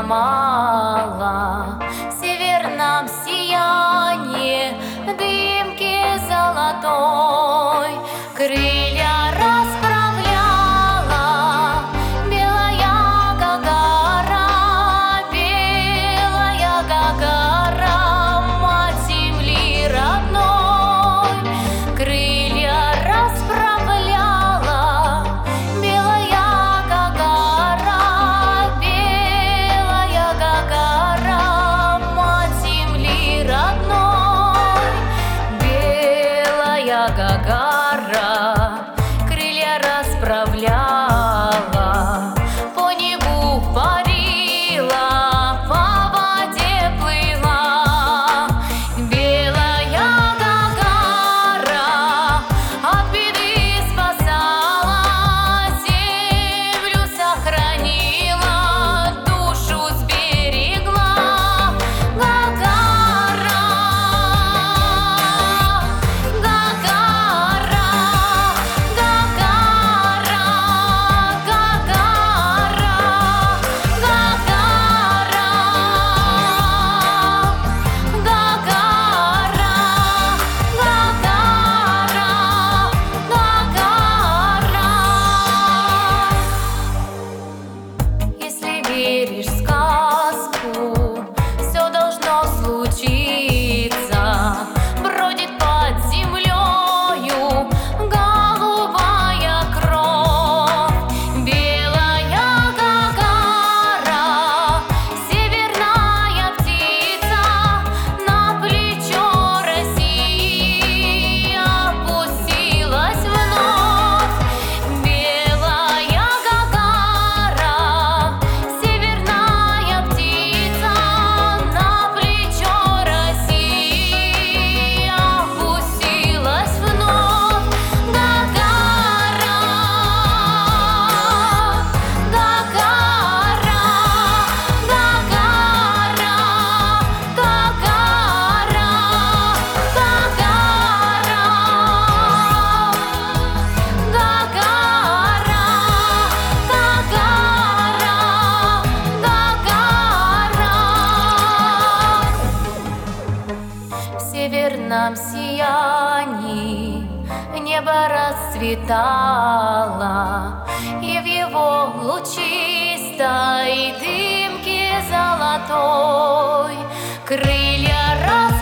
дремала в северном сиянии дымки золотой. Крылья расправляла белая Гагара, белая Гагара, мать земли родной. Крылья расправляла белая Гагара, белая Гагара, мать земли родной. Белая Гагара крылья расправляла, по небу парила, по воде плыла. Белая Гагара от беды спасала, землю сохранила, душу сберегла. Гагара, Гагара, Гагара, Гагара, Гагара, Гагара, Гагара. Если веришь в сказку, все должно случиться. Бродит под землею голубая кровь. Белая Гагара, северная птица, на плечо России опустилась вновь. Белая Гагара, северная птица, на плечо России опустилась вновь. Гагара, Гагара, Гагара, Гагара, Гагара. В северном сиянии небо расцветало, и в его лучистой дымке золотой крылья